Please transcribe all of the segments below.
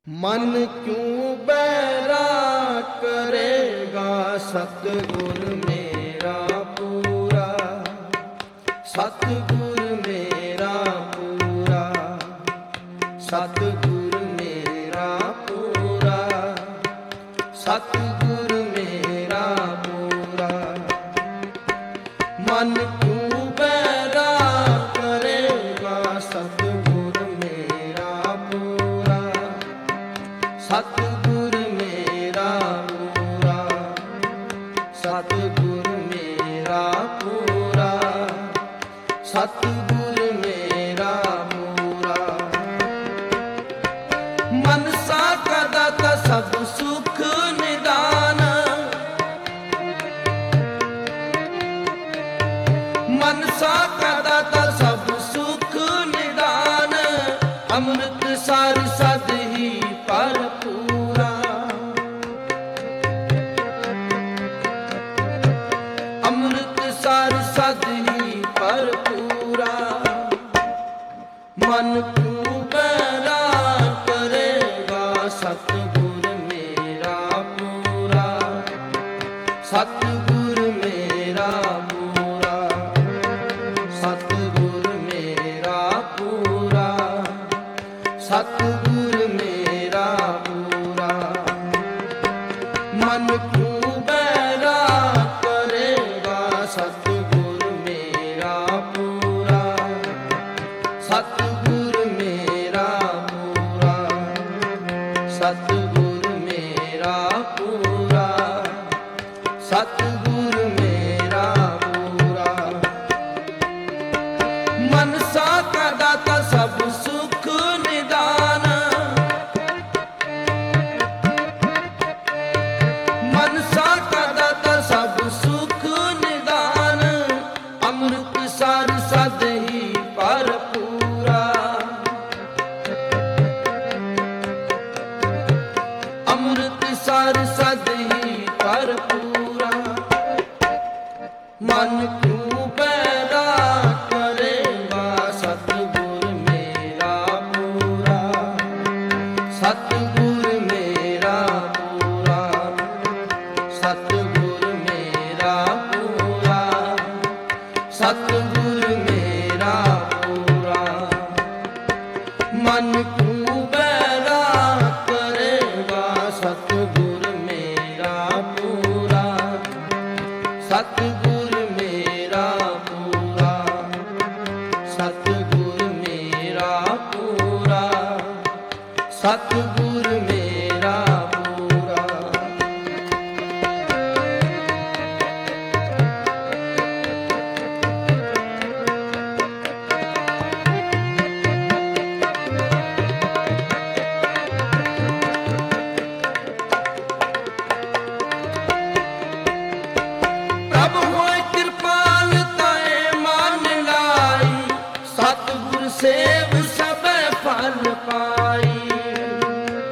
मन क्यों बैरा करेगा सतगुर मेरा पूरा, सतगुर मेरा पूरा, सतगुर मेरा पूरा, सतगुर मेरा पूरा। मन क्यों बैरा करेगा सतगुर मेरा पूरा, सतगुर मेरा पूरा, सतगुर मेरा पूरा, सतगुर मेरा पूरा। मनसा का दाता सब सुख निदान, मनसा का दाता सब सुख निदान, अमृत सार सद ही भरपूरा, अमृत सार सद ही भरपूरा। मन क्यों बैरा करेगा सतगुर मेरा पूरा, सतगुर मेरा पूरा, सतगुर मेरा पूरा, सतगुर मेरा पूरा। मन क्यों बैरा करेगा सतगुर मेरा पूरा, सतगुर मेरा पूरा, सतगुर मेरा पूरा, सतगुर मेरा पूरा। मनसा का दाता सब सुख निदान, मनसा का दाता सब सुख निदान, अमृत सार सद ही भरपूरा, अमृत सार सद ही भरपूरा। मन क्यों बैरा करेगा सतगुर मेरा पूरा, सतगुर मेरा पूरा, सतगुर मेरा पूरा, सतगुर मेरा पूरा। मन क्यों बैरा करेगा सतगुर मेरा पूरा, सतगुर मेरा पूरा, सतगुर मेरा पूरा, सतगुर मेरा पूरा। तब होए कृपाल ताए मान लाई, सतगुर सेव सब फल पाई,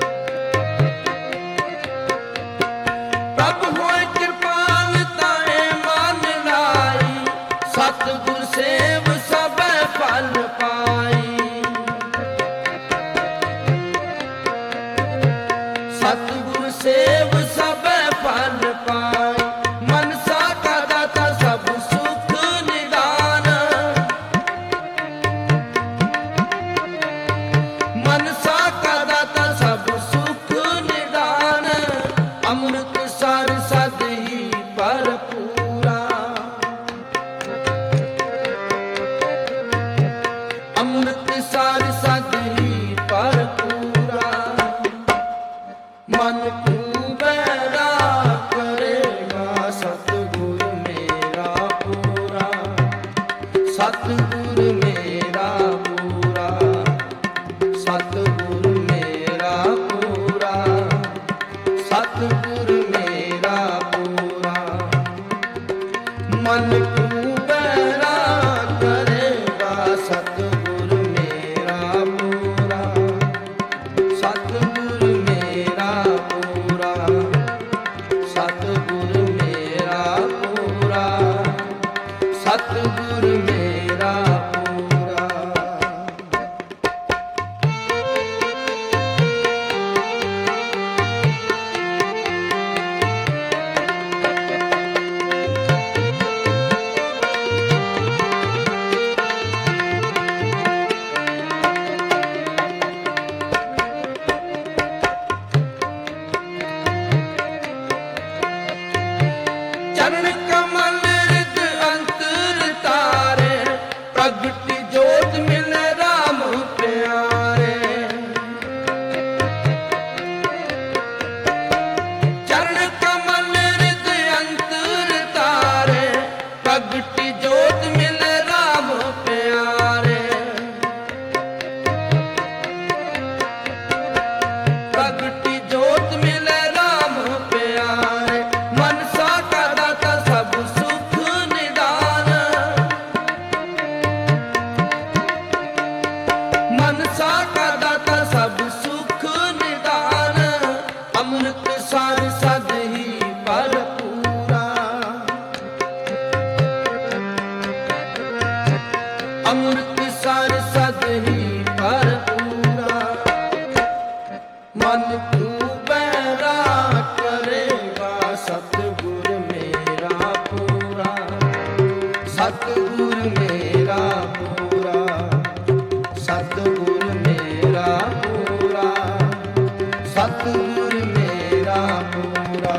ਮਨ ਤੂੰ ਬੈਰਾ ਕਰੇਗਾ ਸਤਿਗੁਰ ਮੇਰਾ ਪੂਰਾ, ਸਤਿਗੁਰ ਮੇਰਾ ਪੂਰਾ, ਸਤਿਗੁਰ ਮੇਰਾ ਪੂਰਾ, ਸਤਿਗੁਰ ਮੇਰਾ ਪੂਰਾ।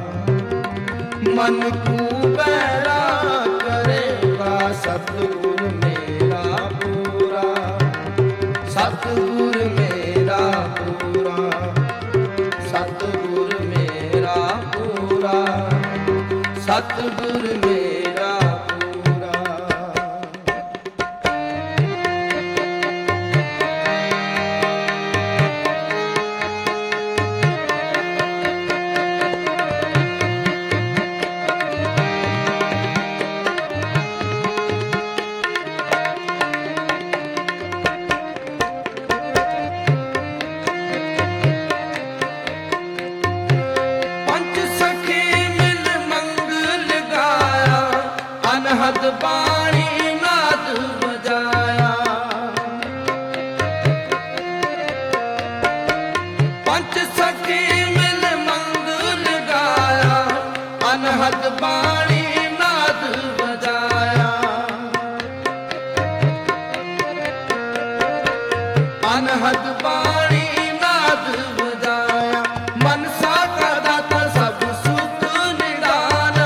ਮਨ ਤੂੰ ਬੈਰਾ ਕਰੇਗਾ ਸਤਿਗੁਰ ਮੇਰਾ ਪੂਰਾ, ਸਤਿਗੁਰ ਮੇਰਾ ਪੂਰਾ, ਸਤਿਗੁਰ ਮੇਰਾ ਪੂਰਾ, ਸਤਿਗੁਰ ਮੇਰਾ ਪੂਰਾ। ਪੰਜ ਸਖੀ ਮਿਲ ਮੰਗਲ ਗਾਇਆ, ਅਨਹਦ ਬਾਣੀ ਨਾਦ ਵਜਾਇਆ। ਪੰਜ ਸਖੀ ਮਿਲ ਮੰਗਲ ਗਾਇਆ, ਅਨਹਦ ਬਾਣੀ ਨਾਦ ਵਜਾਇਆ। ਅਨਹਦ ਬਾਣੀ ਨਾਦ ਵਜਾਇਆ। ਮਨਸਾ ਕਾ ਦਾਤਾ ਸਭ ਸੁਖ ਨਿਦਾਨ,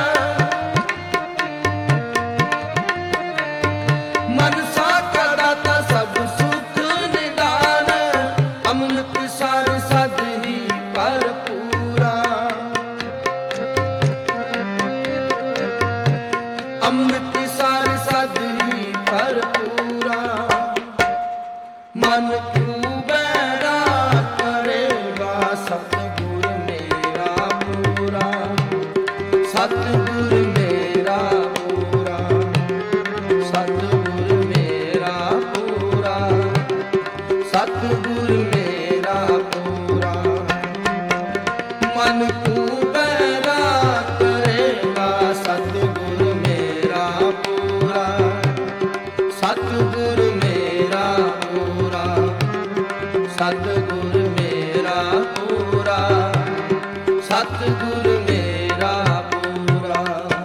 ਮਨਸਾ ਕਾ ਦਾਤਾ ਸਭ ਸੁਖ ਨਿਦਾਨ। ਅੰਮ੍ਰਿਤ ਸਰ ਸਦ ਹੀ ਭਰਪੂਰਾ, ਅੰਮ੍ਰਿਤ ਸਰ ਸਦ ਹੀ ਭਰਪੂਰਾ। ਮਨ ਤੂੰ ਬੈਰਾ ਕਰੇਗਾ ਸਤਿਗੁਰ ਮੇਰਾ ਪੂਰਾ, ਸਤਿਗੁਰ ਮੇਰਾ ਪੂਰਾ, ਸਤਿਗੁਰ ਮੇਰਾ ਪੂਰਾ, ਸਤਿਗੁਰ ਮੇਰਾ ਪੂਰਾ। ਮਨ ਤੂੰ ਬੈਰਾ ਕਰੇਗਾ ਸਤਿਗੁਰ ਮੇਰਾ ਪੂਰਾ, ਸਤਿਗੁਰ ਮੇਰਾ ਪੂਰਾ, ਸਤਿਗੁਰ ਮੇਰਾ ਪੂਰਾ, ਸਤਿਗੁਰ ਮੇਰਾ ਪੂਰਾ।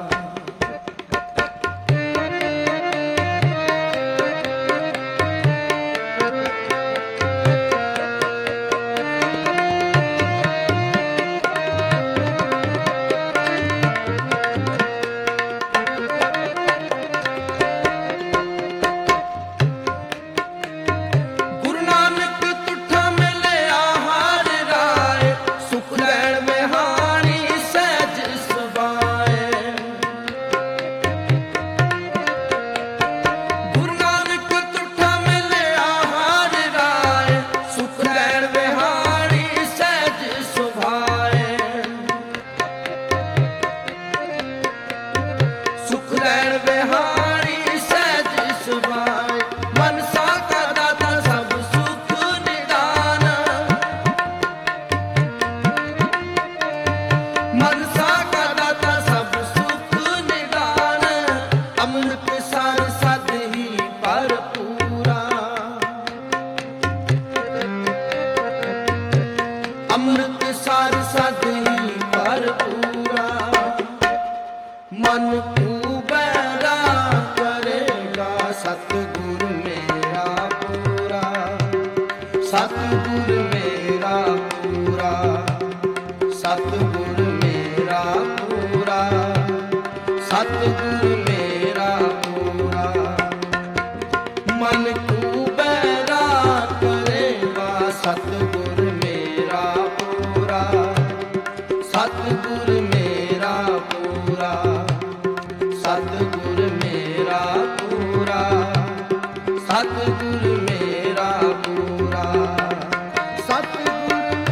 ਗੁਰੂ ਨਾਨਕ ਤੁਠਾ ਮਿਲਿਆ ਹਰ ਰਾਏ, ਸੁਖ ਲੈਣ ਵਿਹਾਰੀ ਸਹਿਜ ਸੁਭਾਏ। ਗੁਰੂ ਨਾਨਕ ਤੁਠਾ ਮਿਲਿਆ ਹਰ ਰਾਏ, ਸੁਖ ਲੈਣ ਵਿਹਾਰੀ ਸਹਿਜ ਸੁਭਾਏ। ਸੁਖ ਲੈਣ ਵਿਹਾਰੀ ਸਹਿਜ ਸੁਭਾਏ। ਮਨਸਾ ਕਾ ਦਾਤਾ ਸਭ ਸੁਖ ਨਿਦਾਨ, ਮਨਸਾ ਕਾ ਦਾਤਾ ਸਭ ਸੁਖ ਨਿਦਾਨ। ਅੰਮ੍ਰਿਤ ਸਰ ਸਦ ਹੀ ਭਰਪੂਰਾ, ਅੰਮ੍ਰਿਤ ਸਰ ਸਦ ਹੀ ਭਰਪੂਰਾ। ਮਨ ਤੂੰ ਬੈਰਾ ਕਰੇਗਾ ਸਤਿਗੁਰ ਮੇਰਾ ਪੂਰਾ, ਸਤਿਗੁਰ ਮੇਰਾ ਪੂਰਾ, ਸਤਿਗੁਰ ਮੇਰਾ ਪੂਰਾ, ਸਤਿਗੁਰ ਮੇਰਾ ਪੂਰਾ। ਮਨ ਤੂੰ ਬੈਰਾ ਕਰੇਗਾ ਸਤਿਗੁਰ ਮੇਰਾ ਪੂਰਾ, ਸਤਿਗੁਰ ਮੇਰਾ ਪੂਰਾ, ਸਤਿਗੁਰ ਮੇਰਾ ਪੂਰਾ, ਸਤਿਗੁਰ ਮੇਰਾ ਪੂਰਾ, ਸਤਿਗੁਰ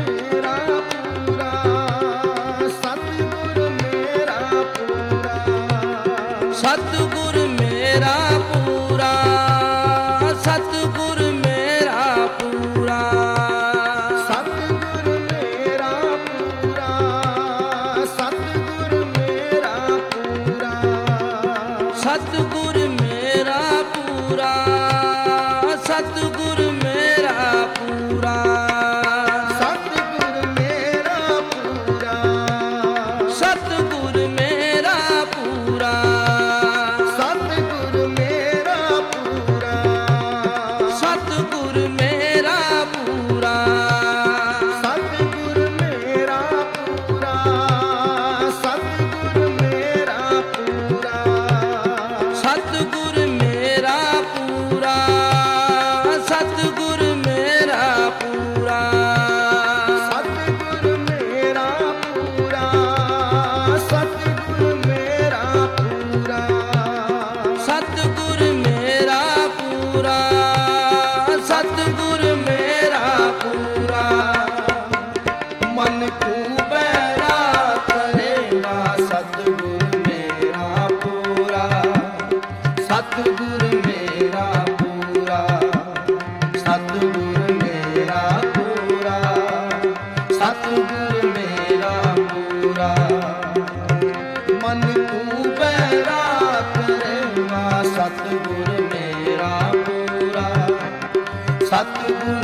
ਸਤਿਗੁਰ ਮੇਰਾ ਪੂਰਾ, ਸਤਿਗੁਰ ਮੇਰਾ ਪੂਰਾ। ਮਨ ਤੂੰ ਬੈਰਾ ਕਰੇਵਾ ਸਤਿਗੁਰ ਮੇਰਾ ਪੂਰਾ, ਸਤਿਗੁਰ